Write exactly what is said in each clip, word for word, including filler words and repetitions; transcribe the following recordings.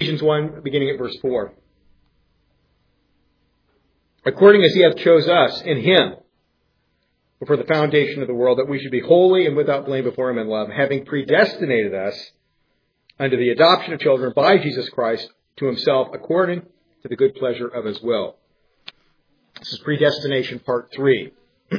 Ephesians one, beginning at verse four. According as he hath chose us in him before the foundation of the world, that we should be holy and without blame before him in love, having predestinated us unto the adoption of children by Jesus Christ to himself, according to the good pleasure of his will. This is predestination part three.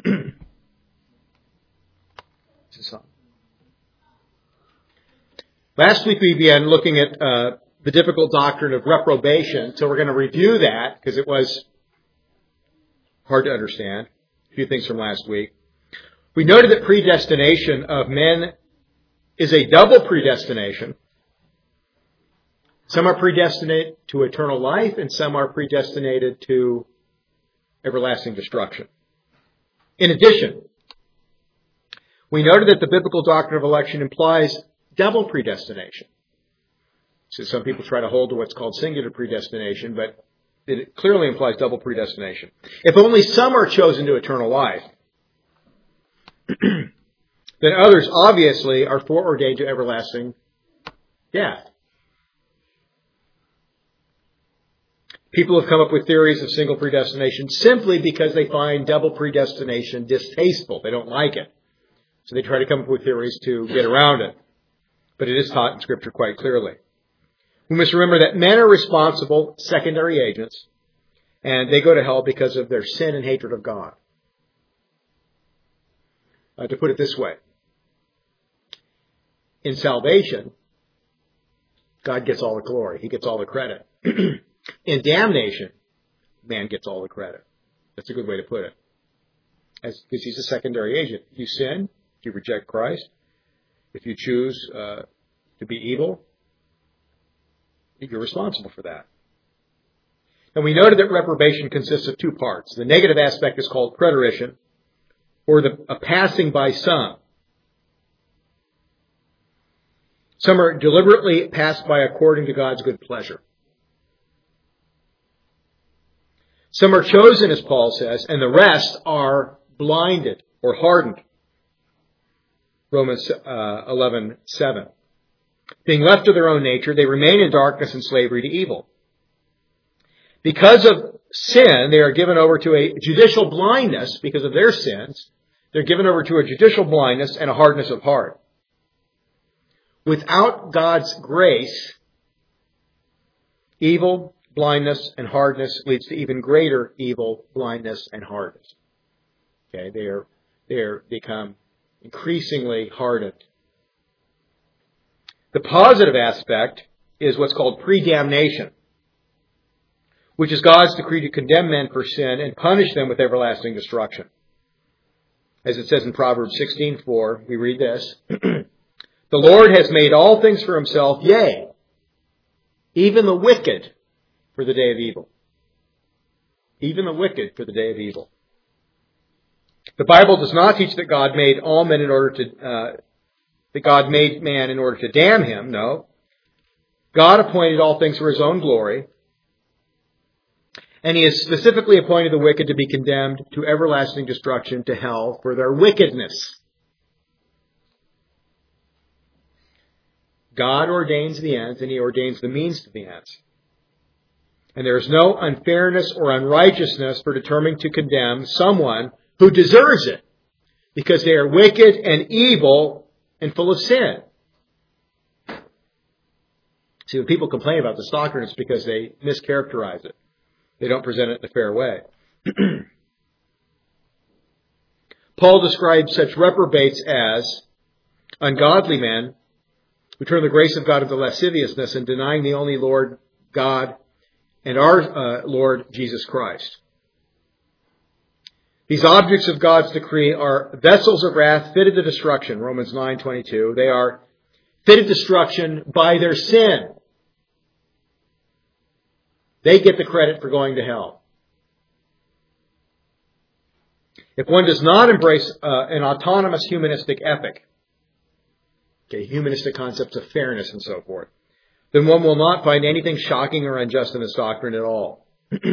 Last week we began looking at uh, the difficult doctrine of reprobation, so we're going to review that because it was hard to understand. A few things from last week. We noted that predestination of men is a double predestination. Some are predestinated to eternal life, and some are predestinated to everlasting destruction. In addition, we noted that the biblical doctrine of election implies double predestination. So some people try to hold to what's called singular predestination, but it clearly implies double predestination. If only some are chosen to eternal life, then others obviously are foreordained to everlasting death. People have come up with theories of single predestination simply because they find double predestination distasteful. They don't like it. So they try to come up with theories to get around it. But it is taught in Scripture quite clearly. We must remember that men are responsible secondary agents, and they go to hell because of their sin and hatred of God. Uh, to put it this way, in salvation, God gets all the glory. He gets all the credit. In damnation, man gets all the credit. That's a good way to put it. As, because he's a secondary agent. If you sin, if you reject Christ, if you choose uh, to be evil, you're responsible for that. And we noted that reprobation consists of two parts. The negative aspect is called preterition, or the a passing by some. Some are deliberately passed by according to God's good pleasure. Some are chosen, as Paul says, and the rest are blinded or hardened. Romans uh, eleven seven. Being left to their own nature, they remain in darkness and slavery to evil. Because of sin, they are given over to a judicial blindness because of their sins. They're given over to a judicial blindness and a hardness of heart. Without God's grace, evil, blindness, and hardness leads to even greater evil, blindness, and hardness. Okay, they are they are become increasingly hardened. The positive aspect is what's called predamnation, which is God's decree to condemn men for sin and punish them with everlasting destruction. As it says in Proverbs sixteen four, we read this, the Lord has made all things for himself, yea, even the wicked for the day of evil. Even the wicked for the day of evil. The Bible does not teach that God made all men in order to, uh, that God made man in order to damn him. No. God appointed all things for his own glory. And he has specifically appointed the wicked to be condemned to everlasting destruction, to hell, for their wickedness. God ordains the ends, and he ordains the means to the ends. And there is no unfairness or unrighteousness for determining to condemn someone who deserves it, because they are wicked and evil and full of sin. See, when people complain about this doctrine, it's because they mischaracterize it. They don't present it in a fair way. Paul describes such reprobates as ungodly men who turn the grace of God into lasciviousness and denying the only Lord God and our uh, Lord Jesus Christ. These objects of God's decree are vessels of wrath fitted to destruction, Romans nine twenty-two. They are fitted to destruction by their sin. They get the credit for going to hell. If one does not embrace uh, an autonomous humanistic ethic, okay, humanistic concepts of fairness and so forth, then one will not find anything shocking or unjust in this doctrine at all.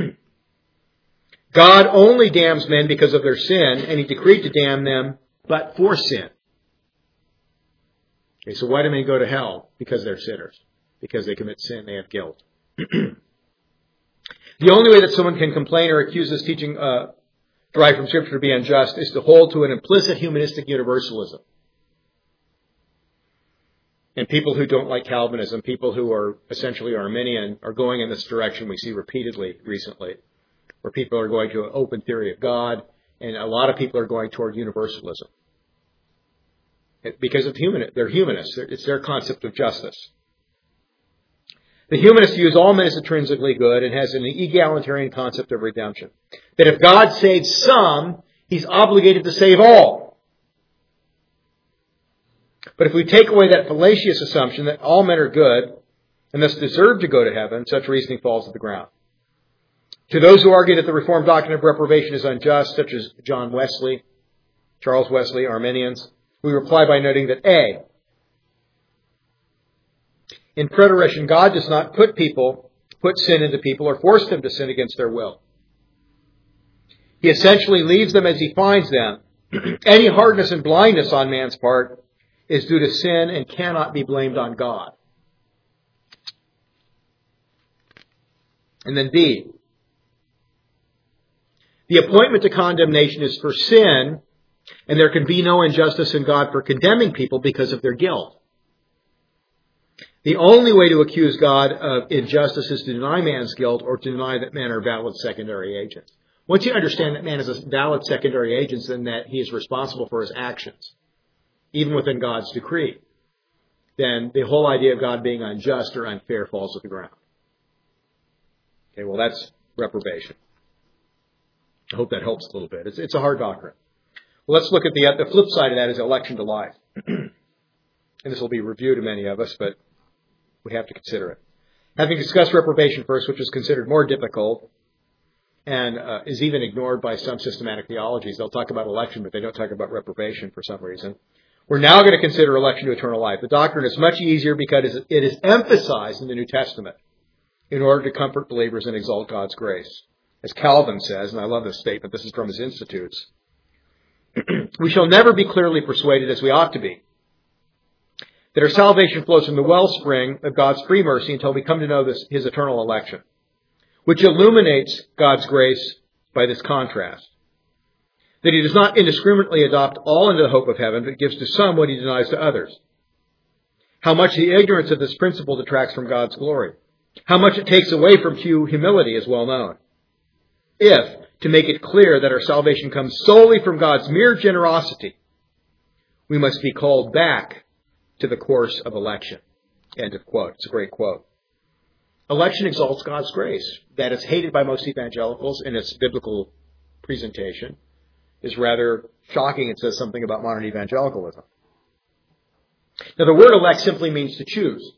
God only damns men because of their sin, and he decreed to damn them but for sin. Okay, so why do men go to hell? Because they're sinners. because they commit sin, they have guilt. The only way that someone can complain or accuse this teaching uh, derived from Scripture to be unjust is to hold to an implicit humanistic universalism. And people who don't like Calvinism, people who are essentially Arminian, are going in this direction we see repeatedly recently, where people are going to an open theory of God, and a lot of people are going toward universalism. Because of human, they're humanists. It's their concept of justice. The humanist views all men as intrinsically good and has an egalitarian concept of redemption. That if God saves some, He's obligated to save all. But if we take away that fallacious assumption that all men are good and thus deserve to go to heaven, such reasoning falls to the ground. To those who argue that the Reformed doctrine of reprobation is unjust, such as John Wesley, Charles Wesley, Arminians, we reply by noting that A, in preterition, God does not put people, put sin into people or force them to sin against their will. He essentially leaves them as He finds them. Any hardness and blindness on man's part is due to sin and cannot be blamed on God. And then B, the appointment to condemnation is for sin, and there can be no injustice in God for condemning people because of their guilt. The only way to accuse God of injustice is to deny man's guilt or to deny that men are valid secondary agents. Once you understand that man is a valid secondary agent, then that he is responsible for his actions, even within God's decree, then the whole idea of God being unjust or unfair falls to the ground. Okay, well, that's reprobation. I hope that helps a little bit. It's, it's a hard doctrine. Well, let's look at the, the flip side of that is election to life. And this will be reviewed to many of us, but we have to consider it. Having discussed reprobation first, which is considered more difficult and uh, is even ignored by some systematic theologies. They'll talk about election, but they don't talk about reprobation for some reason. We're now going to consider election to eternal life. The doctrine is much easier because it is emphasized in the New Testament in order to comfort believers and exalt God's grace. As Calvin says, and I love this statement, this is from his Institutes, we shall never be clearly persuaded, as we ought to be, that our salvation flows from the wellspring of God's free mercy until we come to know this, His eternal election, which illuminates God's grace by this contrast. That He does not indiscriminately adopt all into the hope of heaven, but gives to some what He denies to others. How much the ignorance of this principle detracts from God's glory. How much it takes away from true humility is well known. If, to make it clear that our salvation comes solely from God's mere generosity, we must be called back to the course of election. End of quote. It's a great quote. Election exalts God's grace. That is hated by most evangelicals in its biblical presentation is rather shocking. It says something about modern evangelicalism. Now, the word elect simply means to choose.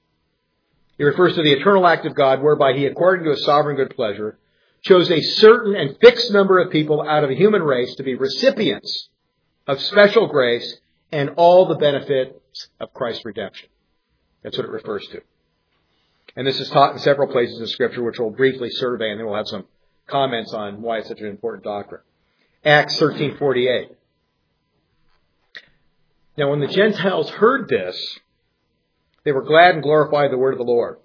It refers to the eternal act of God whereby He, according to His sovereign good pleasure, chose a certain and fixed number of people out of the human race to be recipients of special grace and all the benefits of Christ's redemption. That's what it refers to. And this is taught in several places in Scripture, which we'll briefly survey, and then we'll have some comments on why it's such an important doctrine. Acts thirteen forty-eight. Now, when the Gentiles heard this, they were glad and glorified the word of the Lord.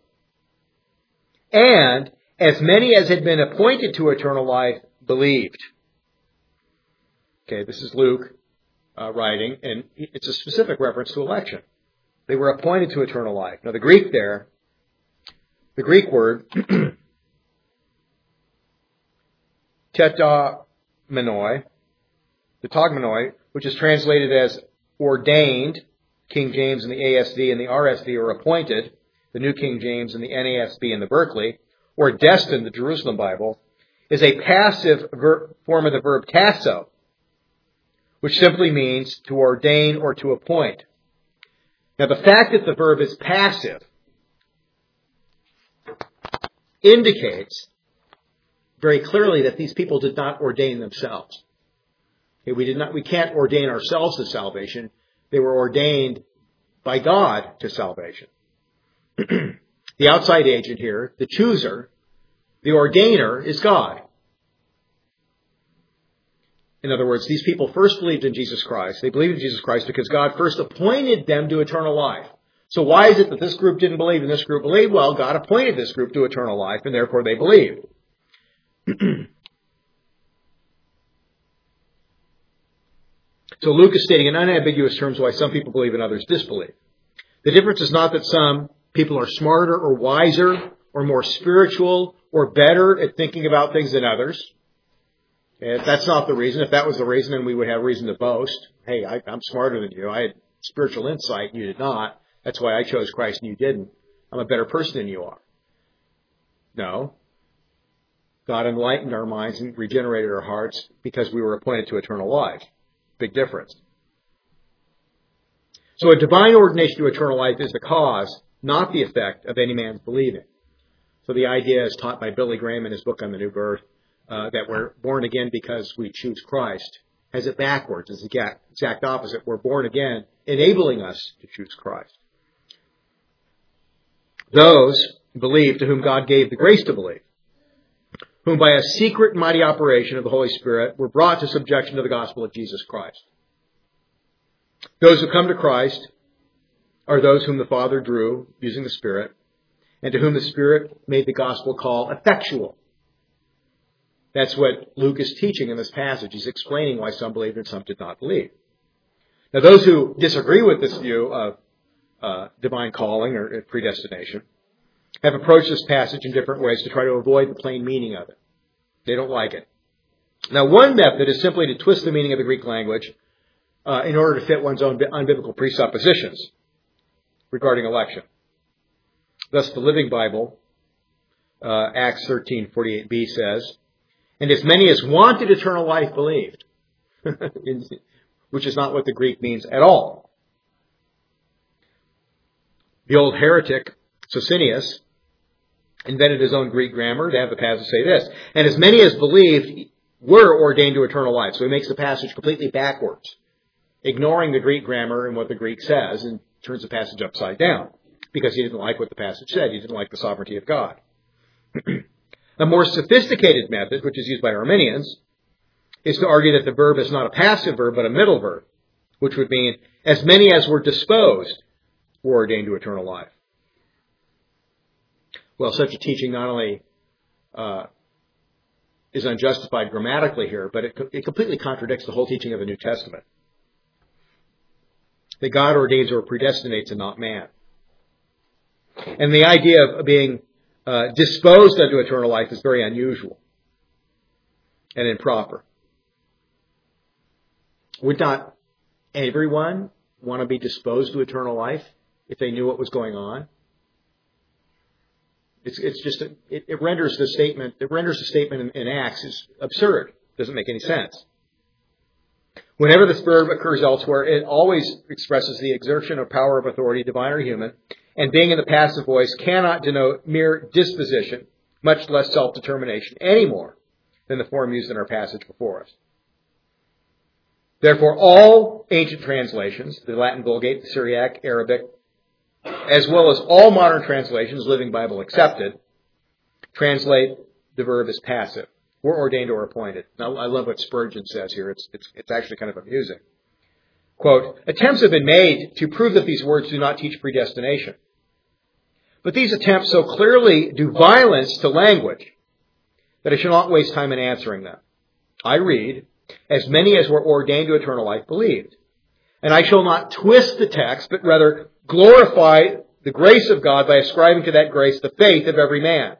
And as many as had been appointed to eternal life believed. Okay, this is Luke uh, writing, and it's a specific reference to election. They were appointed to eternal life. Now, the Greek there, the Greek word, tetagmenoi, the tagmenoi, which is translated as ordained, King James and the A S V and the R S V, or appointed, the New King James and the N A S B and the Berkeley, or destined, the Jerusalem Bible, is a passive ver- form of the verb tasso, which simply means to ordain or to appoint. Now, the fact that the verb is passive indicates very clearly that these people did not ordain themselves. Okay, we did not. We can't ordain ourselves to salvation. They were ordained by God to salvation. The outside agent here, the chooser, the ordainer, is God. In other words, these people first believed in Jesus Christ. They believed in Jesus Christ because God first appointed them to eternal life. So why is it that this group didn't believe and this group believed? Well, God appointed this group to eternal life, and therefore they believed. So Luke is stating in unambiguous terms why some people believe and others disbelieve. The difference is not that some people are smarter or wiser or more spiritual or better at thinking about things than others. If that's not the reason, if that was the reason, then we would have reason to boast. Hey, I, I'm smarter than you. I had spiritual insight, you did not. That's why I chose Christ and you didn't. I'm a better person than you are. No. God enlightened our minds and regenerated our hearts because we were appointed to eternal life. Big difference. So a divine ordination to eternal life is the cause, not the effect, of any man's believing. So the idea is taught by Billy Graham in his book on the new birth, uh, that we're born again because we choose Christ, has it backwards. It's the exact opposite. We're born again, enabling us to choose Christ. Those believe to whom God gave the grace to believe, whom by a secret and mighty operation of the Holy Spirit were brought to subjection to the gospel of Jesus Christ. Those who come to Christ are those whom the Father drew using the Spirit, and to whom the Spirit made the gospel call effectual. That's what Luke is teaching in this passage. He's explaining why some believed and some did not believe. Now, those who disagree with this view of uh, divine calling or predestination have approached this passage in different ways to try to avoid the plain meaning of it. They don't like it. Now, one method is simply to twist the meaning of the Greek language uh, in order to fit one's own unbiblical presuppositions regarding election. Thus, the Living Bible, uh, Acts thirteen forty-eight b says, "And as many as wanted eternal life believed," which is not what the Greek means at all. The old heretic Socinius invented his own Greek grammar to have the passage say this: "And as many as believed were ordained to eternal life." So he makes the passage completely backwards, ignoring the Greek grammar and what the Greek says, and turns the passage upside down because he didn't like what the passage said. He didn't like the sovereignty of God. A more sophisticated method, which is used by Arminians, is to argue that the verb is not a passive verb but a middle verb, which would mean as many as were disposed were ordained to eternal life. Well, such a teaching not only uh, is unjustified grammatically here, but it, it completely contradicts the whole teaching of the New Testament. That God ordains or predestinates and not man. And the idea of being uh, disposed unto eternal life is very unusual and improper. Would not everyone want to be disposed to eternal life if they knew what was going on? It's, it's just, a, it, it renders the statement, it renders the statement in, in Acts is absurd. It doesn't make any sense. Whenever this verb occurs elsewhere, it always expresses the exertion of power of authority, divine or human, and being in the passive voice cannot denote mere disposition, much less self-determination, any more than the form used in our passage before us. Therefore, all ancient translations, the Latin Vulgate, the Syriac, Arabic, as well as all modern translations, Living Bible accepted, translate the verb as passive. We're ordained or appointed. Now, I love what Spurgeon says here. It's, it's, it's actually kind of amusing. Quote, "Attempts have been made to prove that these words do not teach predestination. But these attempts so clearly do violence to language that I shall not waste time in answering them. I read, as many as were ordained to eternal life believed. And I shall not twist the text, but rather glorify the grace of God by ascribing to that grace the faith of every man.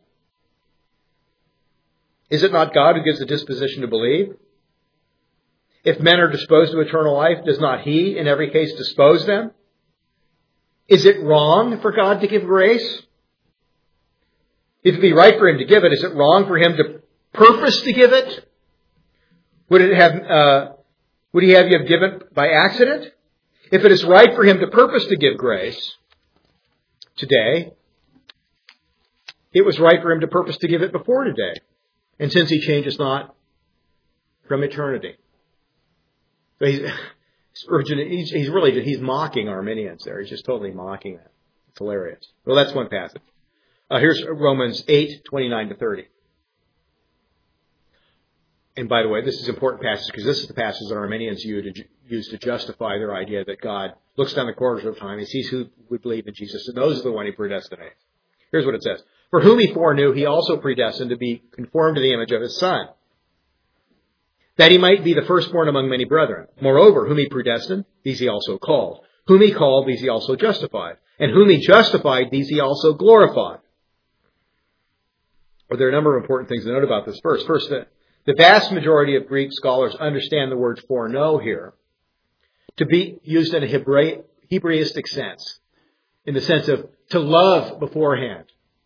Is it not God who gives the disposition to believe? If men are disposed to eternal life, does not He, in every case, dispose them? Is it wrong for God to give grace? If it be right for Him to give it, is it wrong for Him to purpose to give it? Would it have, uh, would He have you have given by accident? If it is right for Him to purpose to give grace today, it was right for Him to purpose to give it before today. And since He changes not from eternity. So he's, Spurgeon, he's, he's really, he's mocking Arminians there. He's just totally mocking them. It's hilarious. Well, that's one passage. Uh, here's Romans eight, twenty-nine to thirty. And by the way, this is an important passage because this is the passage that Arminians use to justify their idea that God looks down the corners of time, he sees who would believe in Jesus, and those are the one he predestinates. Here's what it says. For whom he foreknew, he also predestined to be conformed to the image of his Son, that he might be the firstborn among many brethren. Moreover, whom he predestined, these he also called. Whom he called, these he also justified. And whom he justified, these he also glorified. Well, there are a number of important things to note about this verse. First, that the vast majority of Greek scholars understand the word foreknow here to be used in a Hebra- Hebraistic sense, in the sense of to love beforehand.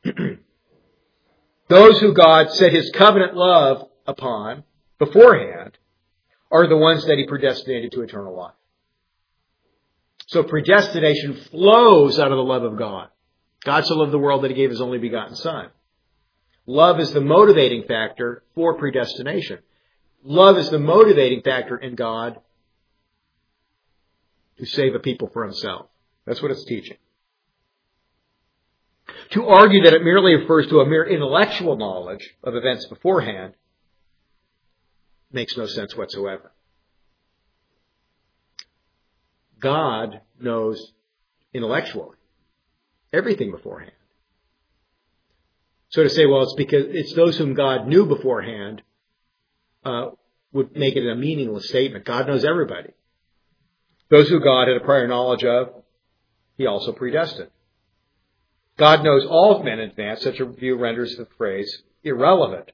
Those who God set his covenant love upon beforehand are the ones that he predestinated to eternal life. So predestination flows out of the love of God. God so loved the world that he gave his only begotten Son. Love is the motivating factor for predestination. Love is the motivating factor in God to save a people for himself. That's what it's teaching. To argue that it merely refers to a mere intellectual knowledge of events beforehand makes no sense whatsoever. God knows intellectually everything beforehand. So to say, well, it's because it's those whom God knew beforehand uh, would make it a meaningless statement. God knows everybody. Those who God had a prior knowledge of, he also predestined. God knows all men in advance. Such a view renders the phrase irrelevant.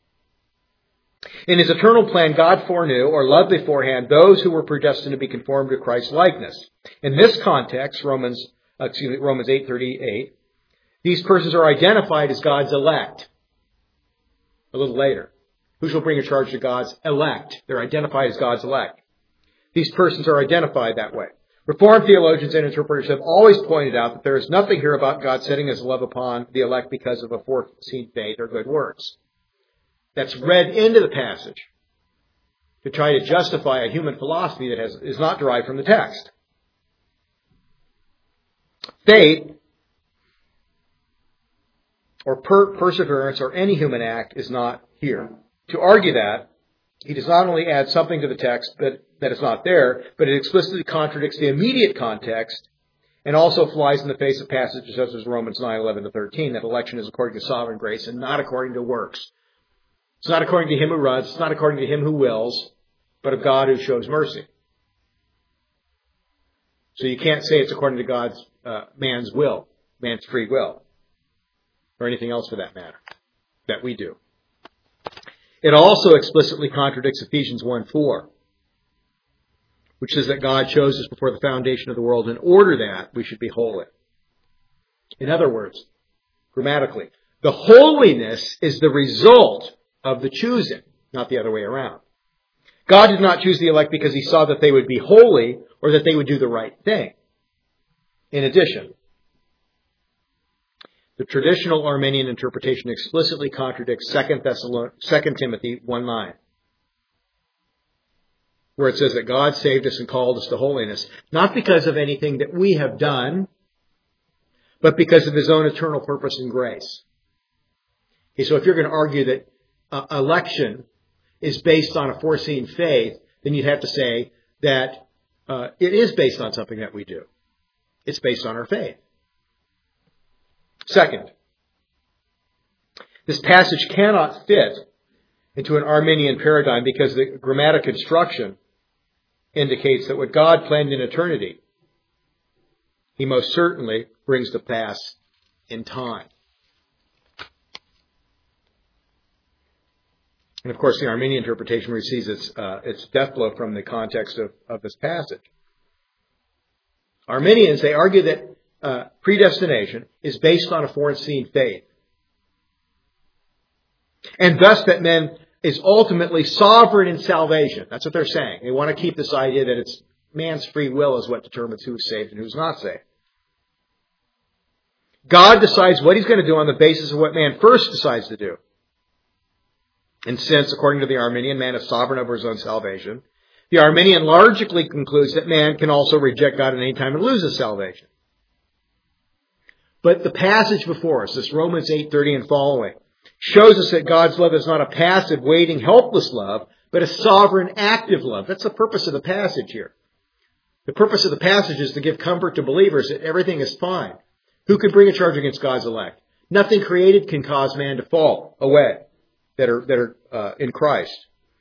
In his eternal plan, God foreknew or loved beforehand those who were predestined to be conformed to Christ's likeness. In this context, Romans, excuse me, Romans eight thirty-eight, these persons are identified as God's elect. A little later. Who shall bring a charge to God's elect? They're identified as God's elect. These persons are identified that way. Reformed theologians and interpreters have always pointed out that there is nothing here about God setting his love upon the elect because of a foreseen faith or good works. That's read into the passage to try to justify a human philosophy that has, is not derived from the text. Faith or per- perseverance or any human act is not here. To argue that, he does not only add something to the text but that is not there, but it explicitly contradicts the immediate context and also flies in the face of passages such as Romans nine eleven to thirteen, that election is according to sovereign grace and not according to works. It's not according to him who runs, it's not according to him who wills, but of God who shows mercy. So you can't say it's according to God's uh, man's will, man's free will, or anything else for that matter, that we do. It also explicitly contradicts Ephesians one four, which says that God chose us before the foundation of the world in order that we should be holy. In other words, grammatically, the holiness is the result of the choosing, not the other way around. God did not choose the elect because he saw that they would be holy or that they would do the right thing. In addition, the traditional Arminian interpretation explicitly contradicts Second Timothy one nine, where it says that God saved us and called us to holiness, not because of anything that we have done, but because of his own eternal purpose and grace. Okay, so if you're going to argue that uh, election is based on a foreseen faith, then you'd have to say that uh, it is based on something that we do. It's based on our faith. Second, this passage cannot fit into an Arminian paradigm because the grammatic construction indicates that what God planned in eternity, he most certainly brings to pass in time. And of course, the Arminian interpretation receives its, uh, its death blow from the context of, of this passage. Arminians, they argue that uh, predestination is based on a foreseen faith. And thus that man is ultimately sovereign in salvation. That's what they're saying. They want to keep this idea that it's man's free will is what determines who's saved and who's not saved. God decides what he's going to do on the basis of what man first decides to do. And since, according to the Arminian, man is sovereign over his own salvation, the Arminian logically concludes that man can also reject God at any time and lose his salvation. But the passage before us, this Romans eight thirty and following, shows us that God's love is not a passive, waiting, helpless love, but a sovereign, active love. That's the purpose of the passage here. The purpose of the passage is to give comfort to believers that everything is fine. Who can bring a charge against God's elect? Nothing created can cause man to fall away that are, that are uh, in Christ.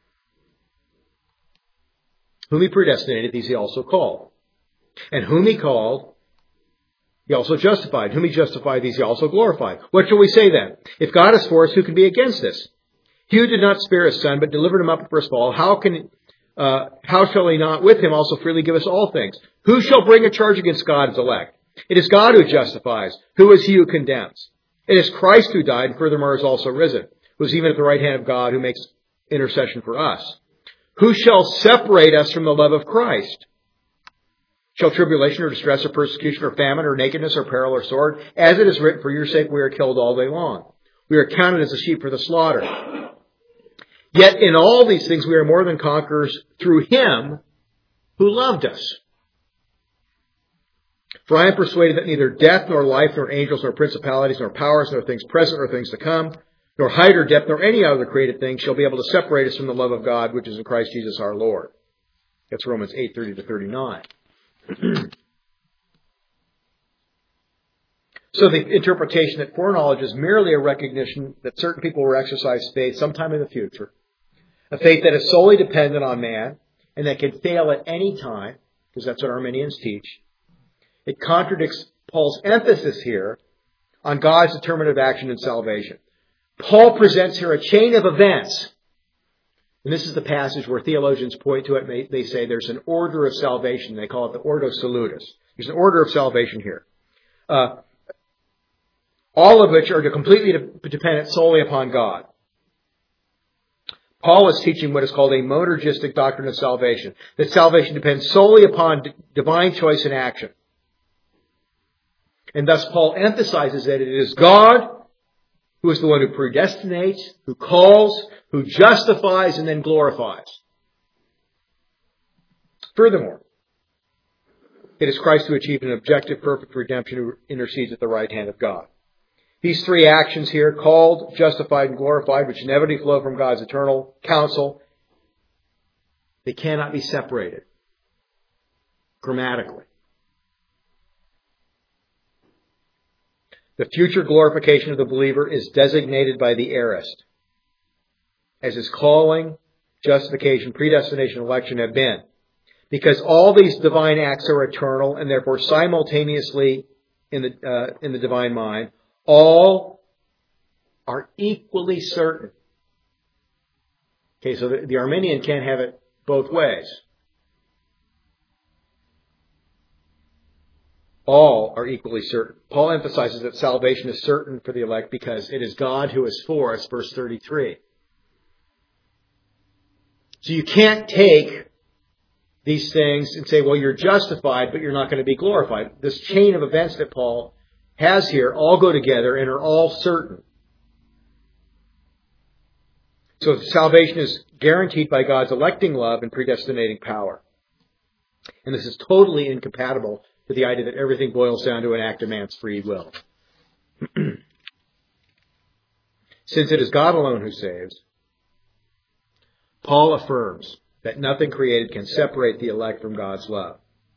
Whom he predestinated, these he also called. And whom he called, he also justified. Whom he justified, these he also glorified. What shall we say then? If God is for us, who can be against us? He who did not spare his son, but delivered him up for us all, how can, uh, how shall he not with him also freely give us all things? Who shall bring a charge against God's elect? It is God who justifies. Who is he who condemns? It is Christ who died, and furthermore is also risen, who is even at the right hand of God, who makes intercession for us. Who shall separate us from the love of Christ? Shall tribulation or distress or persecution or famine or nakedness or peril or sword? As it is written, for your sake we are killed all day long. We are counted as a sheep for the slaughter. Yet in all these things we are more than conquerors through him who loved us. For I am persuaded that neither death nor life nor angels nor principalities nor powers nor things present nor things to come, nor height or depth nor any other created thing shall be able to separate us from the love of God which is in Christ Jesus our Lord. That's Romans eight, thirty to thirty-nine. So the interpretation that foreknowledge is merely a recognition that certain people will exercise faith sometime in the future, a faith that is solely dependent on man and that can fail at any time, because that's what Arminians teach. It contradicts Paul's emphasis here on God's determinative action in salvation. Paul presents here a chain of events. And this is the passage where theologians point to it. They say there's an order of salvation. They call it the Ordo Salutis. There's an order of salvation here. Uh, all of which are completely dependent solely upon God. Paul is teaching what is called a monergistic doctrine of salvation. That salvation depends solely upon d- divine choice and action. And thus Paul emphasizes that it is God who is the one who predestinates, who calls, who justifies, and then glorifies. Furthermore, it is Christ who achieved an objective, perfect redemption who intercedes at the right hand of God. These three actions here, called, justified, and glorified, which inevitably flow from God's eternal counsel, they cannot be separated grammatically. The future glorification of the believer is designated by the aorist, as his calling, justification, predestination, election have been. Because all these divine acts are eternal and therefore simultaneously in the, uh, in the divine mind, all are equally certain. Okay, so the, the Arminian can't have it both ways. All are equally certain. Paul emphasizes that salvation is certain for the elect because it is God who is for us, verse thirty-three. So you can't take these things and say, well, you're justified, but you're not going to be glorified. This chain of events that Paul has here all go together and are all certain. So salvation is guaranteed by God's electing love and predestinating power. And this is totally incompatible with the idea that everything boils down to an act of man's free will. Since it is God alone who saves, Paul affirms that nothing created can separate the elect from God's love.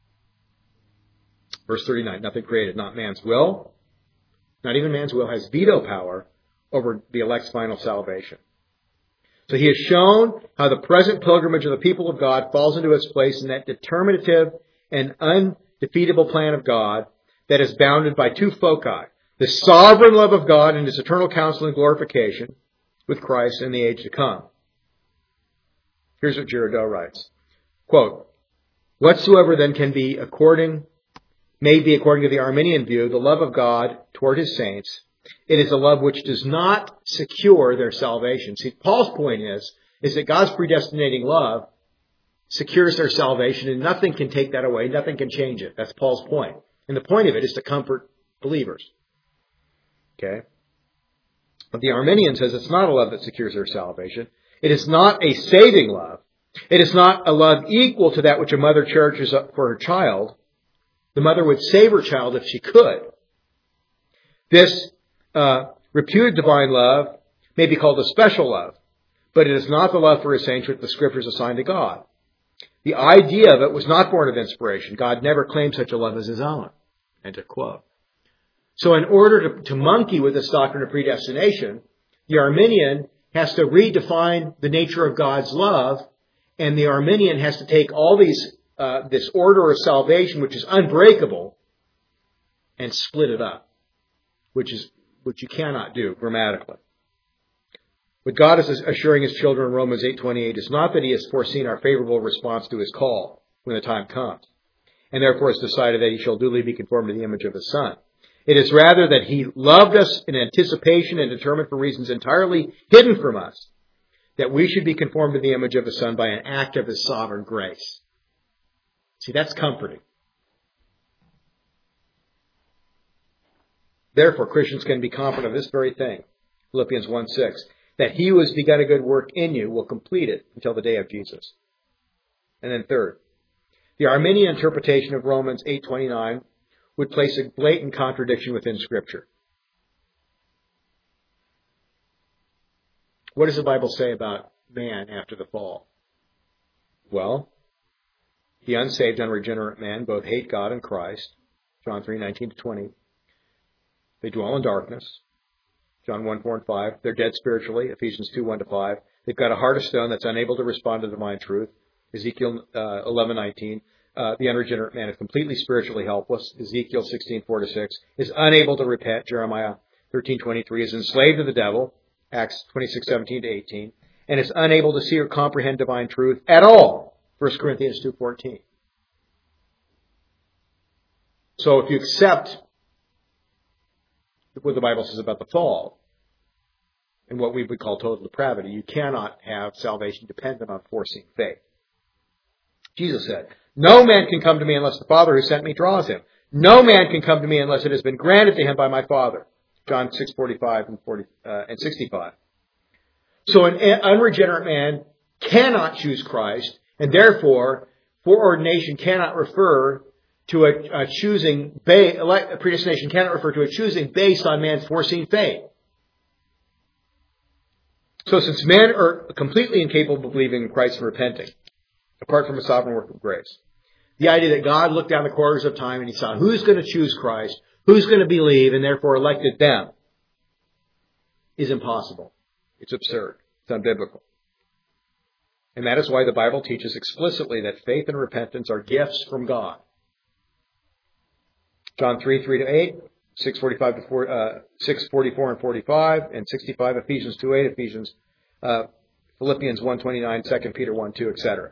Verse thirty-nine, nothing created, not man's will, not even man's will, has veto power over the elect's final salvation. So he has shown how the present pilgrimage of the people of God falls into its place in that determinative and undefeatable plan of God that is bounded by two foci, the sovereign love of God and his eternal counsel and glorification with Christ in the age to come. Here's what Girardeau writes. Quote, whatsoever then can be according, may be according to the Arminian view, the love of God toward his saints, it is a love which does not secure their salvation. See, Paul's point is, is that God's predestinating love secures their salvation and nothing can take that away. Nothing can change it. That's Paul's point. And the point of it is to comfort believers. Okay? But the Arminian says it's not a love that secures their salvation. It is not a saving love. It is not a love equal to that which a mother cherishes up for her child. The mother would save her child if she could. This uh, reputed divine love may be called a special love, but it is not the love for his saints which the Scriptures assign to God. The idea of it was not born of inspiration. God never claimed such a love as his own. End of quote. So in order to, to monkey with this doctrine of predestination, the Arminian has to redefine the nature of God's love, and the Arminian has to take all these uh, this order of salvation, which is unbreakable, and split it up, which is which you cannot do grammatically. What God is assuring his children in Romans eight twenty-eight is not that he has foreseen our favorable response to his call when the time comes, and therefore has decided that he shall duly be conformed to the image of his Son. It is rather that he loved us in anticipation and determined for reasons entirely hidden from us, that we should be conformed to the image of his Son by an act of his sovereign grace. See, that's comforting. Therefore, Christians can be confident of this very thing, Philippians one six, that he who has begun a good work in you will complete it until the day of Jesus. And then third, the Arminian interpretation of Romans eight twenty-nine would place a blatant contradiction within Scripture. What does the Bible say about man after the fall? Well, the unsaved, unregenerate man both hate God and Christ, John three nineteen to twenty. They dwell in darkness, John one four and five. They're dead spiritually, Ephesians two one to five. They've got a heart of stone that's unable to respond to divine truth, Ezekiel uh, eleven nineteen. Uh, the unregenerate man is completely spiritually helpless, Ezekiel sixteen four to six, is unable to repent, Jeremiah thirteen twenty-three, is enslaved to the devil, Acts twenty-six seventeen to eighteen, and is unable to see or comprehend divine truth at all, First Corinthians two fourteen. So if you accept what the Bible says about the fall and what we would call total depravity, you cannot have salvation dependent on foreseeing faith. Jesus said, "No man can come to me unless the Father who sent me draws him. No man can come to me unless it has been granted to him by my Father." John six forty-five and forty uh, and sixty-five. So an unregenerate man cannot choose Christ, and therefore foreordination cannot refer to a, a choosing. Ba- predestination cannot refer to a choosing based on man's foreseeing faith. So since men are completely incapable of believing in Christ and repenting, apart from a sovereign work of grace, the idea that God looked down the corridors of time and he saw who's going to choose Christ, who's going to believe, and therefore elected them, is impossible. It's absurd. It's unbiblical. And that is why the Bible teaches explicitly that faith and repentance are gifts from God. John three, three to eight, six forty-five to four, uh, six forty-four and forty-five, and sixty-five, Ephesians two eight, Ephesians, uh, Philippians one twenty-nine, Second Peter one two, et cetera.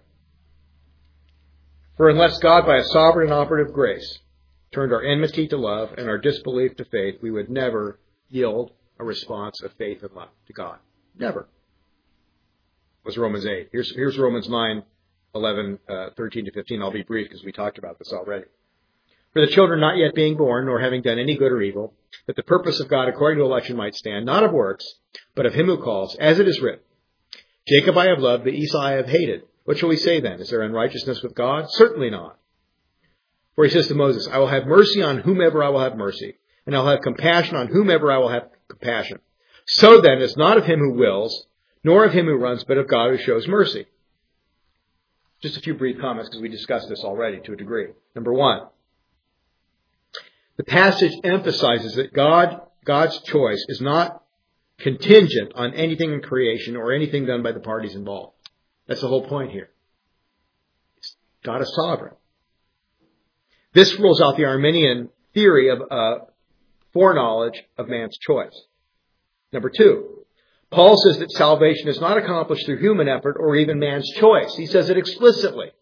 For unless God, by a sovereign and operative grace, turned our enmity to love and our disbelief to faith, we would never yield a response of faith and love to God. Never. It was Romans eight. Here's, here's Romans nine, eleven, uh, thirteen to fifteen. I'll be brief because we talked about this already. For the children not yet being born, nor having done any good or evil, that the purpose of God according to election might stand, not of works, but of him who calls, as it is written, Jacob I have loved, but Esau I have hated. What shall we say then? Is there unrighteousness with God? Certainly not. For he says to Moses, I will have mercy on whomever I will have mercy, and I will have compassion on whomever I will have compassion. So then, it's not of him who wills, nor of him who runs, but of God who shows mercy. Just a few brief comments because we discussed this already to a degree. Number one, the passage emphasizes that God, God's choice is not contingent on anything in creation or anything done by the parties involved. That's the whole point here. God is sovereign. This rules out the Arminian theory of uh, foreknowledge of man's choice. Number two, Paul says that salvation is not accomplished through human effort or even man's choice. He says it explicitly.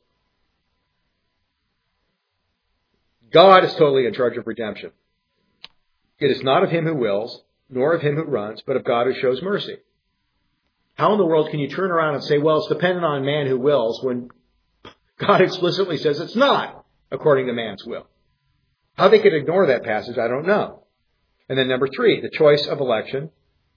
God is totally in charge of redemption. It is not of him who wills, nor of him who runs, but of God who shows mercy. How in the world can you turn around and say, well, it's dependent on man who wills, when God explicitly says it's not according to man's will? How they could ignore that passage, I don't know. And then number three, the choice of election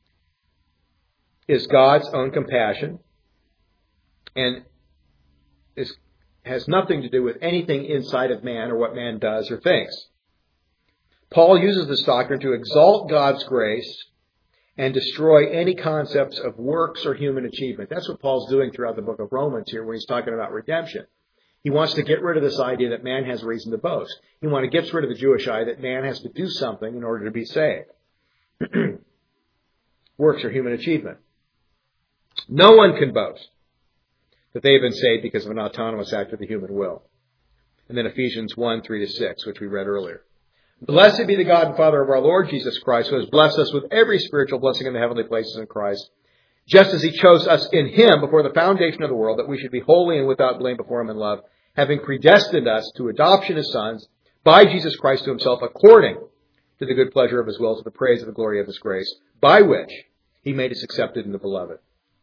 is God's own compassion and is, has nothing to do with anything inside of man or what man does or thinks. Paul uses this doctrine to exalt God's grace and destroy any concepts of works or human achievement. That's what Paul's doing throughout the book of Romans here when he's talking about redemption. He wants to get rid of this idea that man has reason to boast. He wants to get rid of the Jewish idea that man has to do something in order to be saved. Works or human achievement. No one can boast that they have been saved because of an autonomous act of the human will. And then Ephesians one, three to six, which we read earlier. Blessed be the God and Father of our Lord Jesus Christ, who has blessed us with every spiritual blessing in the heavenly places in Christ, just as he chose us in him before the foundation of the world, that we should be holy and without blame before him in love, having predestined us to adoption as sons by Jesus Christ to himself, according to the good pleasure of his will, to the praise of the glory of his grace, by which he made us accepted in the beloved.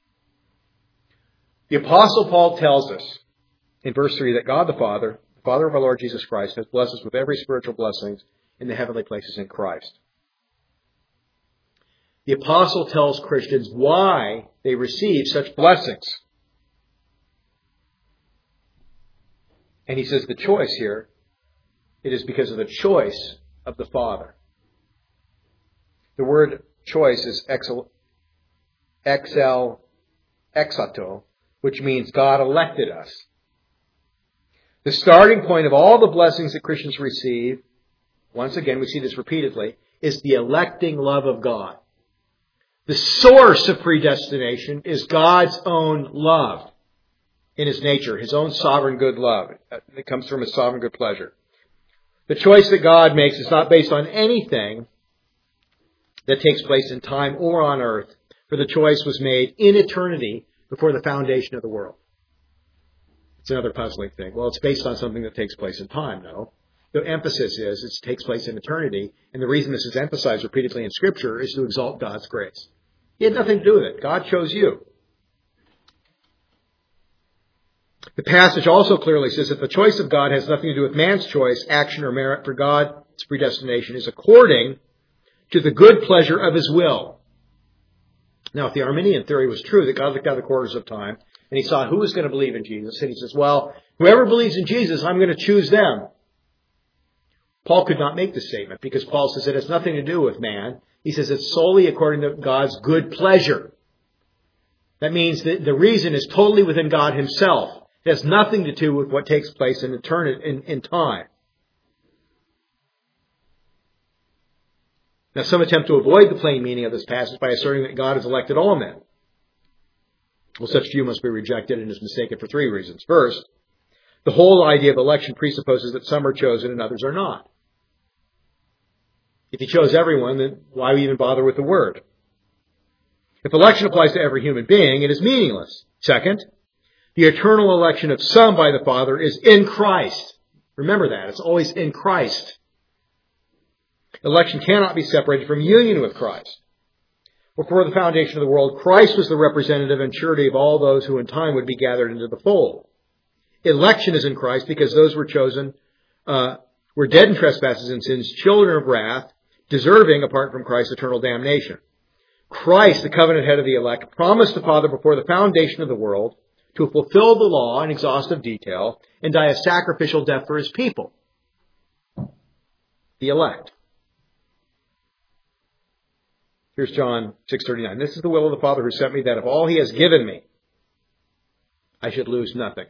The Apostle Paul tells us in verse three that God the Father, the Father of our Lord Jesus Christ, has blessed us with every spiritual blessing in the heavenly places in Christ. The Apostle tells Christians why they receive such blessings. And he says the choice here, it is because of the choice of the Father. The word choice is excel, excel, exato, which means God elected us. The starting point of all the blessings that Christians receive, once again, we see this repeatedly, is the electing love of God. The source of predestination is God's own love in his nature, his own sovereign good love. It comes from his sovereign good pleasure. The choice that God makes is not based on anything that takes place in time or on earth, for the choice was made in eternity before the foundation of the world. It's another puzzling thing. Well, it's based on something that takes place in time, no. The emphasis is it takes place in eternity, and the reason this is emphasized repeatedly in Scripture is to exalt God's grace. He had nothing to do with it. God chose you. The passage also clearly says that the choice of God has nothing to do with man's choice, action, or merit, for God's predestination is according to the good pleasure of his will. Now, if the Arminian theory was true, that God looked out the corners of time, and he saw who was going to believe in Jesus, and he says, well, whoever believes in Jesus, I'm going to choose them. Paul could not make this statement, because Paul says it has nothing to do with man. He says it's solely according to God's good pleasure. That means that the reason is totally within God himself. It has nothing to do with what takes place in eternity, in, in time. Now, some attempt to avoid the plain meaning of this passage by asserting that God has elected all men. Well, such view must be rejected and is mistaken for three reasons. First, the whole idea of election presupposes that some are chosen and others are not. If he chose everyone, then why even bother with the word? If election applies to every human being, it is meaningless. Second, the eternal election of some by the Father is in Christ. Remember that. It's always in Christ. Election cannot be separated from union with Christ. Before the foundation of the world, Christ was the representative and surety of all those who in time would be gathered into the fold. Election is in Christ because those were chosen, uh, were dead in trespasses and sins, children of wrath, deserving, apart from Christ, eternal damnation. Christ, the covenant head of the elect, promised the Father before the foundation of the world to fulfill the law in exhaustive detail and die a sacrificial death for his people, the elect. Here's John six thirty-nine. This is the will of the Father who sent me, that of all he has given me, I should lose nothing,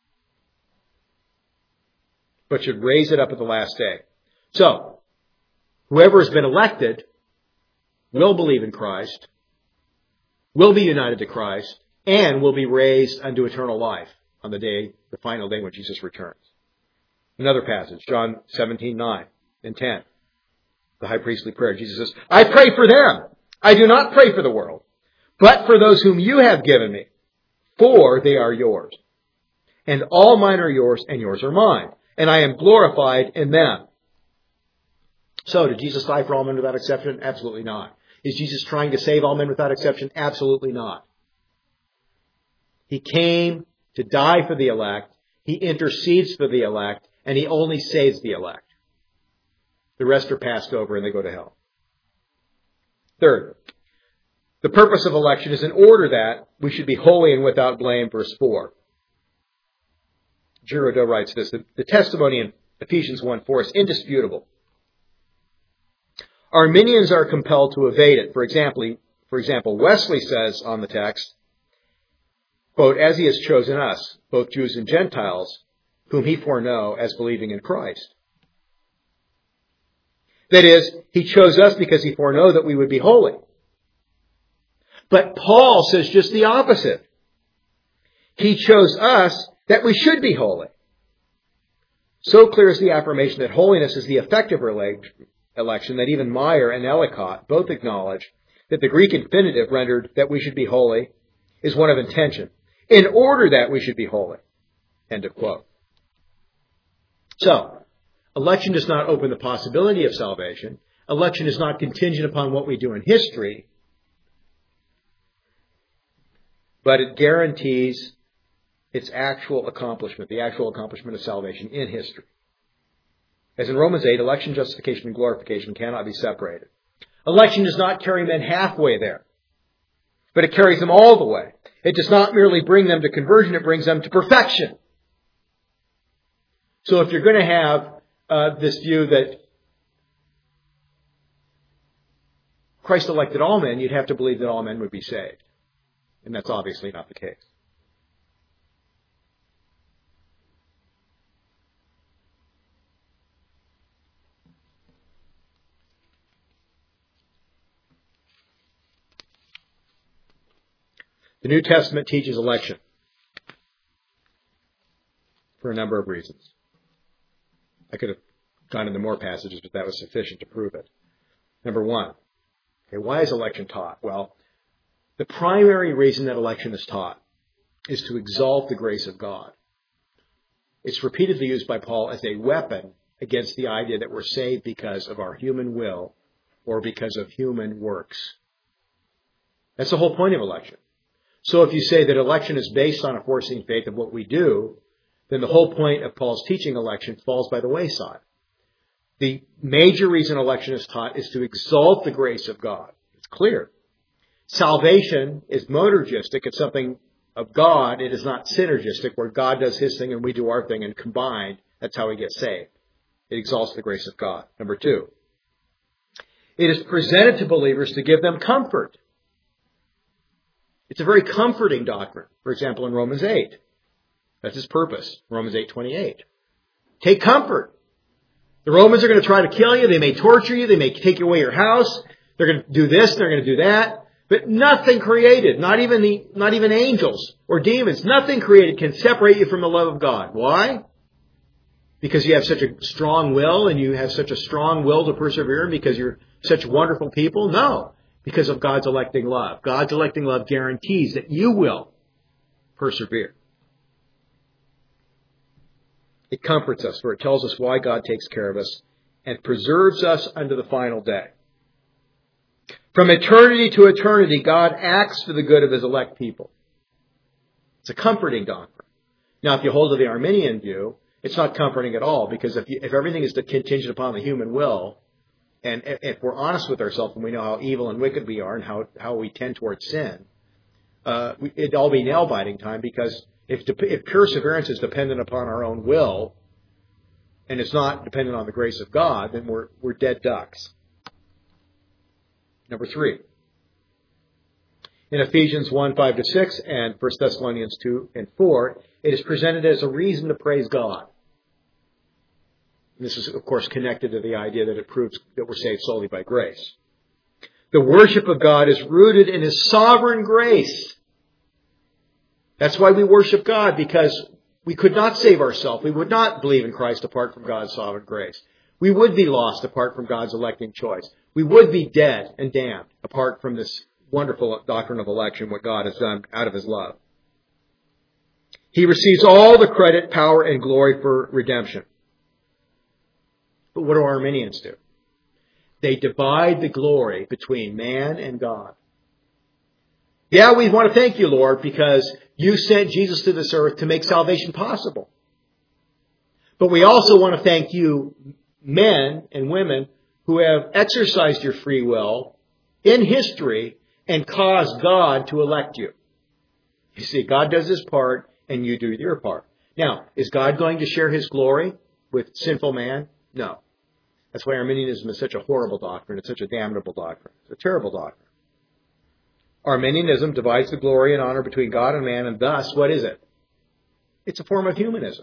but should raise it up at the last day. So, whoever has been elected will believe in Christ, will be united to Christ, and will be raised unto eternal life on the day, the final day when Jesus returns. Another passage, John seventeen nine and ten. The high priestly prayer. Jesus says, I pray for them. I do not pray for the world, but for those whom you have given me, for they are yours. And all mine are yours, and yours are mine. And I am glorified in them. So, did Jesus die for all men without exception? Absolutely not. Is Jesus trying to save all men without exception? Absolutely not. He came to die for the elect. He intercedes for the elect, and he only saves the elect. The rest are passed over and they go to hell. Third, the purpose of election is in order that we should be holy and without blame, verse four. Giraudoux writes this, the, the testimony in Ephesians one four is indisputable. Arminians are compelled to evade it. For example, For example, Wesley says on the text, quote, as he has chosen us, both Jews and Gentiles, whom he foreknow as believing in Christ. That is, he chose us because he foreknow that we would be holy. But Paul says just the opposite. He chose us that we should be holy. So clear is the affirmation that holiness is the effective election that even Meyer and Ellicott both acknowledge that the Greek infinitive rendered that we should be holy is one of intention, in order that we should be holy. End of quote. So, election does not open the possibility of salvation. Election is not contingent upon what we do in history, but it guarantees its actual accomplishment, the actual accomplishment of salvation in history. As in Romans eight, election, justification, and glorification cannot be separated. Election does not carry men halfway there, but it carries them all the way. It does not merely bring them to conversion, it brings them to perfection. So if you're going to have uh, this view that Christ elected all men, you'd have to believe that all men would be saved. And that's obviously not the case. The New Testament teaches election for a number of reasons. I could have gone into more passages, but that was sufficient to prove it. Number one, okay, why is election taught? Well, the primary reason that election is taught is to exalt the grace of God. It's repeatedly used by Paul as a weapon against the idea that we're saved because of our human will or because of human works. That's the whole point of election. So if you say that election is based on a foreseen faith of what we do, then the whole point of Paul's teaching election falls by the wayside. The major reason election is taught is to exalt the grace of God. It's clear. Salvation is monergistic. It's something of God. It is not synergistic, where God does his thing and we do our thing, and combined, that's how we get saved. It exalts the grace of God. Number two, it is presented to believers to give them comfort. It's a very comforting doctrine. For example, in Romans eight. That's its purpose. Romans eight twenty-eight. Take comfort. The Romans are going to try to kill you. They may torture you. They may take away your house. They're going to do this. They're going to do that. But nothing created, not even the, not even angels or demons, nothing created can separate you from the love of God. Why? Because you have such a strong will and you have such a strong will to persevere and because you're such wonderful people? No. Because of God's electing love. God's electing love guarantees that you will persevere. It comforts us, for it tells us why God takes care of us and preserves us unto the final day. From eternity to eternity, God acts for the good of his elect people. It's a comforting doctrine. Now, if you hold to the Arminian view, it's not comforting at all, because if, you, if everything is contingent upon the human will, and if we're honest with ourselves and we know how evil and wicked we are and how, how we tend towards sin, uh, it'd all be nail-biting time, because if, if perseverance is dependent upon our own will and it's not dependent on the grace of God, then we're, we're dead ducks. Number three, in Ephesians one, five to six and First Thessalonians two and four, it is presented as a reason to praise God. This is, of course, connected to the idea that it proves that we're saved solely by grace. The worship of God is rooted in his sovereign grace. That's why we worship God, because we could not save ourselves. We would not believe in Christ apart from God's sovereign grace. We would be lost apart from God's electing choice. We would be dead and damned apart from this wonderful doctrine of election, what God has done out of his love. He receives all the credit, power, and glory for redemption. But what do Arminians do? They divide the glory between man and God. Yeah, we want to thank you, Lord, because you sent Jesus to this earth to make salvation possible. But we also want to thank you, men and women, who have exercised your free will in history and caused God to elect you. You see, God does his part and you do your part. Now, is God going to share his glory with sinful man? No. That's why Arminianism is such a horrible doctrine. It's such a damnable doctrine. It's a terrible doctrine. Arminianism divides the glory and honor between God and man, and thus, what is it? It's a form of humanism.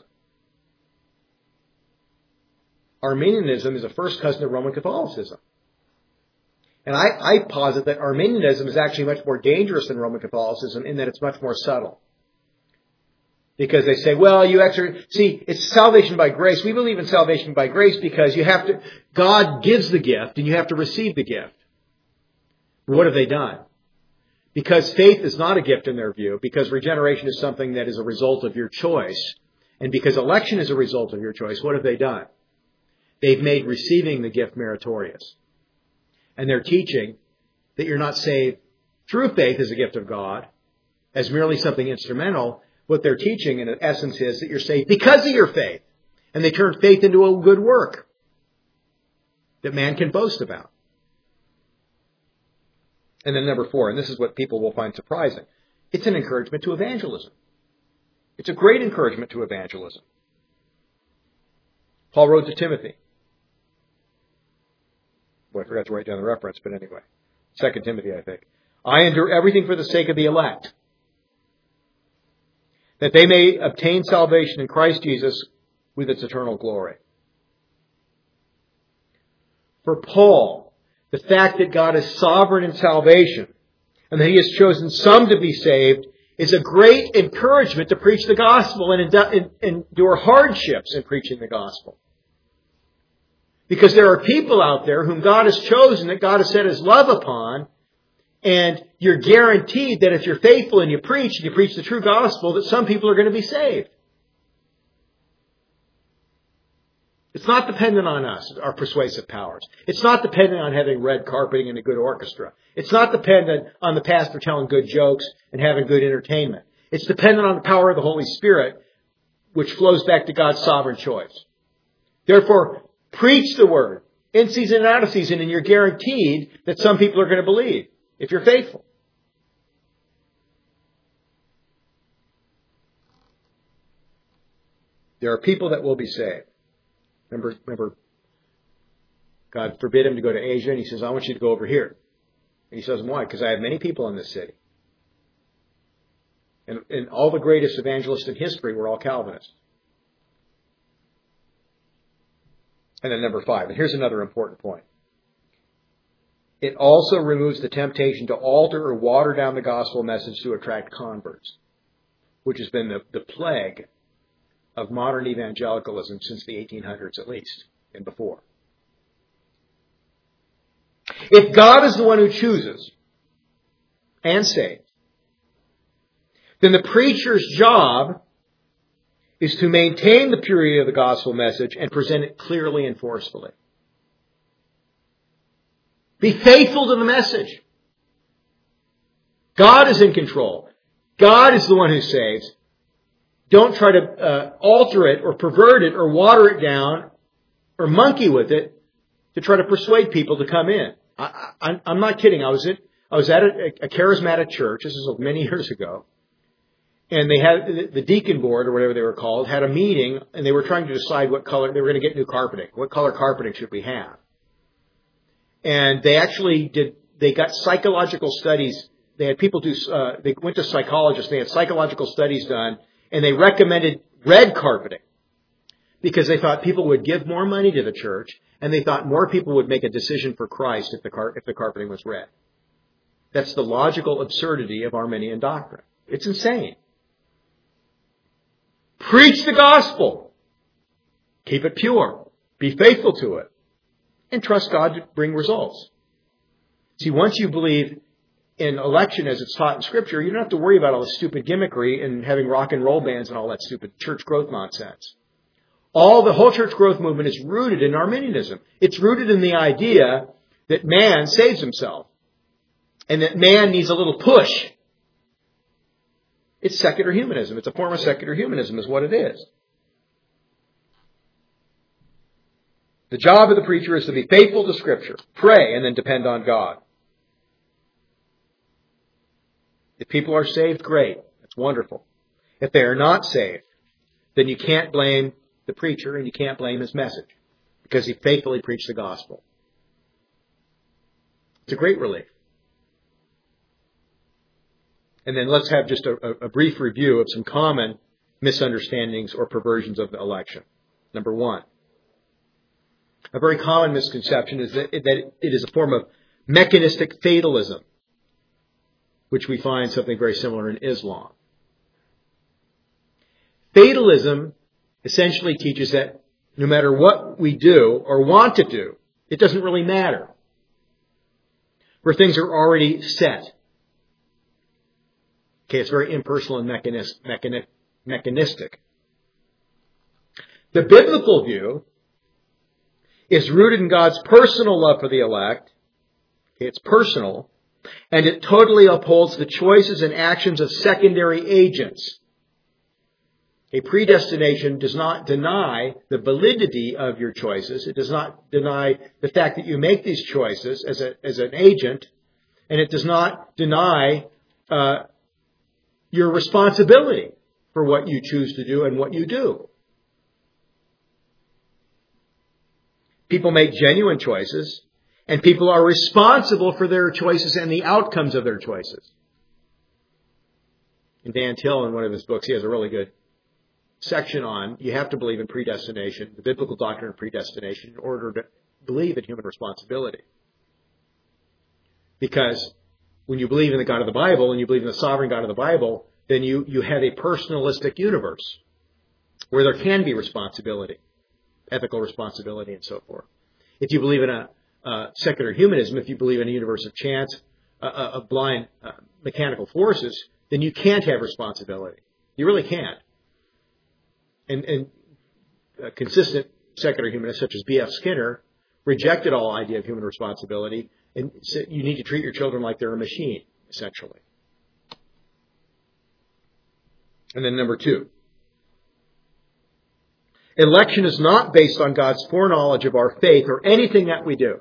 Arminianism is a first cousin of Roman Catholicism. And I, I posit that Arminianism is actually much more dangerous than Roman Catholicism in that it's much more subtle. Because they say, well, you actually, see, it's salvation by grace. We believe in salvation by grace because you have to, God gives the gift and you have to receive the gift. What have they done? Because faith is not a gift in their view, because regeneration is something that is a result of your choice, and because election is a result of your choice, what have they done? They've made receiving the gift meritorious. And they're teaching that you're not saved through faith as a gift of God, as merely something instrumental. What they're teaching in essence is that you're saved because of your faith. And they turn faith into a good work that man can boast about. And then number four, and this is what people will find surprising, it's an encouragement to evangelism. It's a great encouragement to evangelism. Paul wrote to Timothy. Boy, I forgot to write down the reference, but anyway. Second Timothy, I think. I endure everything for the sake of the elect, that they may obtain salvation in Christ Jesus with its eternal glory. For Paul, the fact that God is sovereign in salvation and that He has chosen some to be saved is a great encouragement to preach the gospel and endure hardships in preaching the gospel. Because there are people out there whom God has chosen, that God has set His love upon, and you're guaranteed that if you're faithful and you preach, and you preach the true gospel, that some people are going to be saved. It's not dependent on us, our persuasive powers. It's not dependent on having red carpeting and a good orchestra. It's not dependent on the pastor telling good jokes and having good entertainment. It's dependent on the power of the Holy Spirit, which flows back to God's sovereign choice. Therefore, preach the word in season and out of season, and you're guaranteed that some people are going to believe if you're faithful. There are people that will be saved. Remember, remember, God forbid him to go to Asia, and He says, I want you to go over here. And He says, why? Because I have many people in this city. And, and all the greatest evangelists in history were all Calvinists. And then number five, and here's another important point. It also removes the temptation to alter or water down the gospel message to attract converts, which has been the, the plague of modern evangelicalism since the eighteen hundreds at least, and before. If God is the one who chooses and saves, then the preacher's job is to maintain the purity of the gospel message and present it clearly and forcefully. Be faithful to the message. God is in control. God is the one who saves. Don't try to uh, alter it or pervert it or water it down or monkey with it to try to persuade people to come in. I, I, I'm not kidding. I was at, I was at a, a charismatic church. This was many years ago. And they had, the deacon board or whatever they were called, had a meeting, and they were trying to decide what color, they were going to get new carpeting. What color carpeting should we have? And they actually did, they got psychological studies. They had people do, uh, they went to psychologists, they had psychological studies done, and they recommended red carpeting because they thought people would give more money to the church, and they thought more people would make a decision for Christ if the car, if the carpeting was red. That's the logical absurdity of Arminian doctrine. It's insane. Preach the gospel. Keep it pure. Be faithful to it. And trust God to bring results. See, once you believe in election as it's taught in Scripture, you don't have to worry about all the stupid gimmickry and having rock and roll bands and all that stupid church growth nonsense. All the whole church growth movement is rooted in Arminianism. It's rooted in the idea that man saves himself and that man needs a little push. It's secular humanism. It's a form of secular humanism is what it is. The job of the preacher is to be faithful to Scripture, pray, and then depend on God. If people are saved, great. That's wonderful. If they are not saved, then you can't blame the preacher and you can't blame his message because he faithfully preached the gospel. It's a great relief. And then let's have just a, a brief review of some common misunderstandings or perversions of the election. Number one, a very common misconception is that, that it is a form of mechanistic fatalism, which we find something very similar in Islam. Fatalism essentially teaches that no matter what we do or want to do, it doesn't really matter, where things are already set. Okay, it's very impersonal and mechanis- mechani- mechanistic. The biblical view is rooted in God's personal love for the elect. Okay, it's personal, and it totally upholds the choices and actions of secondary agents. A predestination does not deny the validity of your choices. It does not deny the fact that you make these choices as a as an agent, and it does not deny uh, your responsibility for what you choose to do and what you do. People make genuine choices, and people are responsible for their choices and the outcomes of their choices. And Dan Till, in one of his books, he has a really good section on you have to believe in predestination, the biblical doctrine of predestination, in order to believe in human responsibility. Because when you believe in the God of the Bible and you believe in the sovereign God of the Bible, then you, you have a personalistic universe where there can be responsibility, ethical responsibility, and so forth. If you believe in a uh, secular humanism, if you believe in a universe of chance, uh, of blind uh, mechanical forces, then you can't have responsibility. You really can't. And, and uh, consistent secular humanists such as B F Skinner rejected all idea of human responsibility and said you need to treat your children like they're a machine, essentially. And then number two, election is not based on God's foreknowledge of our faith or anything that we do.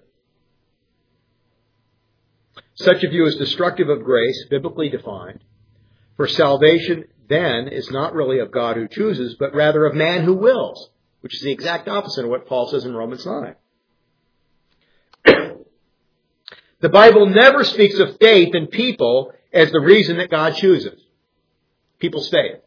Such a view is destructive of grace, biblically defined. For salvation then is not really of God who chooses, but rather of man who wills, which is the exact opposite of what Paul says in Romans nine. The Bible never speaks of faith in people as the reason that God chooses. People's faith.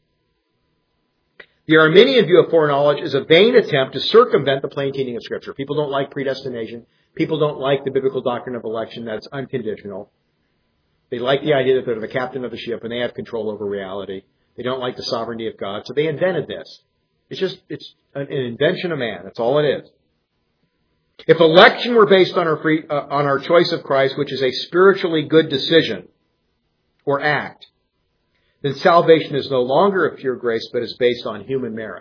The Arminian view of foreknowledge is a vain attempt to circumvent the plain teaching of Scripture. People don't like predestination. People don't like the biblical doctrine of election that's unconditional. They like the idea that they're the captain of the ship and they have control over reality. They don't like the sovereignty of God, so they invented this. It's just, it's an invention of man. That's all it is. If election were based on our free, uh, on our choice of Christ, which is a spiritually good decision or act, then salvation is no longer of pure grace, but is based on human merit.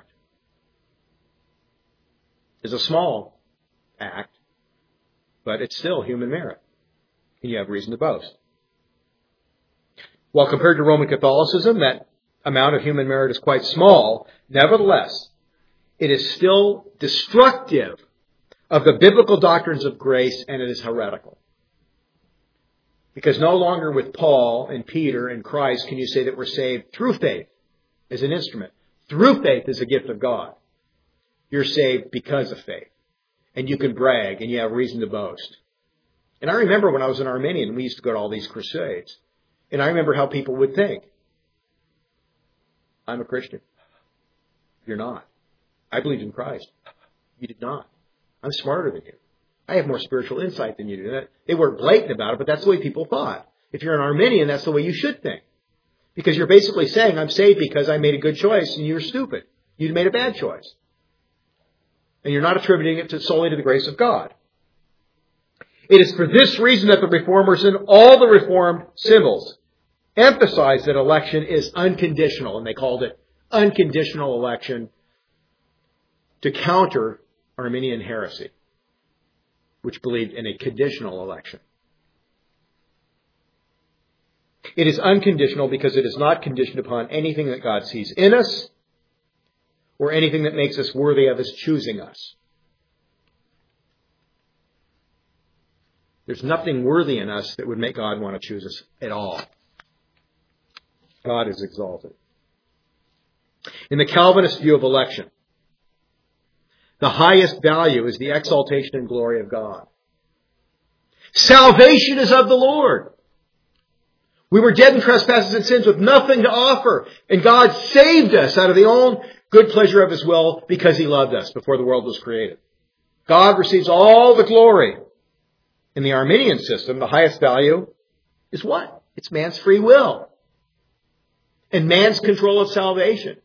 It's a small act, but it's still human merit. And you have reason to boast. While compared to Roman Catholicism, that amount of human merit is quite small. Nevertheless, it is still destructive of the biblical doctrines of grace, and it is heretical. Because no longer with Paul and Peter and Christ can you say that we're saved through faith as an instrument. Through faith as a gift of God. You're saved because of faith. And you can brag and you have reason to boast. And I remember when I was an Arminian, we used to go to all these crusades. And I remember how people would think. I'm a Christian. You're not. I believed in Christ. You did not. I'm smarter than you. I have more spiritual insight than you do. They weren't blatant about it, but that's the way people thought. If you're an Arminian, that's the way you should think. Because you're basically saying, I'm saved because I made a good choice and you're stupid. You made a bad choice. And you're not attributing it to, solely to the grace of God. It is for this reason that the Reformers and all the Reformed symbols emphasize that election is unconditional, and they called it unconditional election to counter Arminian heresy, which believed in a conditional election. It is unconditional because it is not conditioned upon anything that God sees in us or anything that makes us worthy of His choosing us. There's nothing worthy in us that would make God want to choose us at all. God is exalted. In the Calvinist view of election, the highest value is the exaltation and glory of God. Salvation is of the Lord. We were dead in trespasses and sins with nothing to offer. And God saved us out of the own good pleasure of His will because He loved us before the world was created. God receives all the glory. In the Arminian system, the highest value is what? It's man's free will. And man's control of salvation.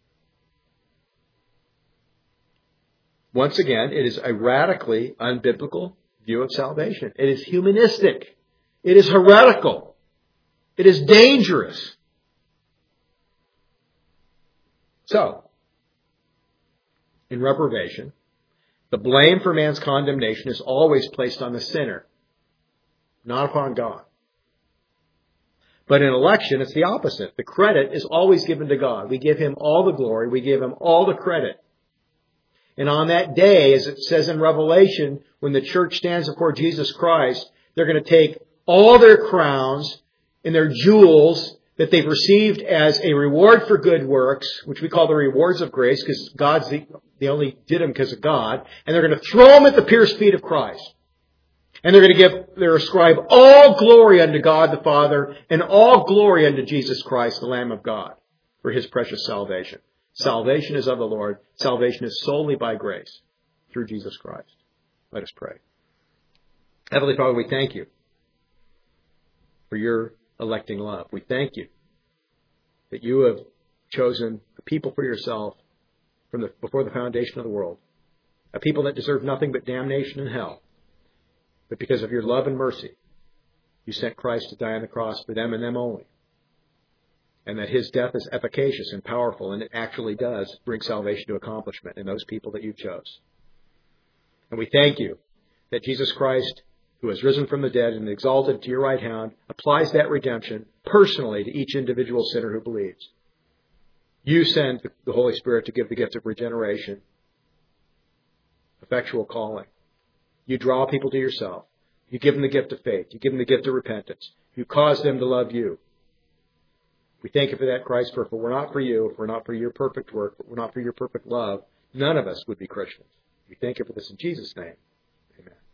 Once again, it is a radically unbiblical view of salvation. It is humanistic. It is heretical. It is dangerous. So, in reprobation, the blame for man's condemnation is always placed on the sinner, not upon God. But in election, it's the opposite. The credit is always given to God. We give Him all the glory. We give Him all the credit. And on that day, as it says in Revelation, when the church stands before Jesus Christ, they're going to take all their crowns and their jewels that they've received as a reward for good works, which we call the rewards of grace, because God's the, they only did them because of God, and they're going to throw them at the pierced feet of Christ. And they're going to give, they're ascribe all glory unto God the Father and all glory unto Jesus Christ, the Lamb of God, for His precious salvation. Salvation is of the Lord. Salvation is solely by grace through Jesus Christ. Let us pray. Heavenly Father, we thank You for Your electing love. We thank You that You have chosen a people for Yourself from the, before the foundation of the world, a people that deserve nothing but damnation and hell. But because of Your love and mercy, You sent Christ to die on the cross for them and them only. And that His death is efficacious and powerful, and it actually does bring salvation to accomplishment in those people that You chose. And we thank You that Jesus Christ, who has risen from the dead and exalted to Your right hand, applies that redemption personally to each individual sinner who believes. You send the Holy Spirit to give the gift of regeneration, effectual calling. You draw people to Yourself. You give them the gift of faith. You give them the gift of repentance. You cause them to love You. We thank You for that, Christ, for if it were not for You, if it were not for Your perfect work, if it were not for Your perfect love, none of us would be Christians. We thank You for this in Jesus' name. Amen.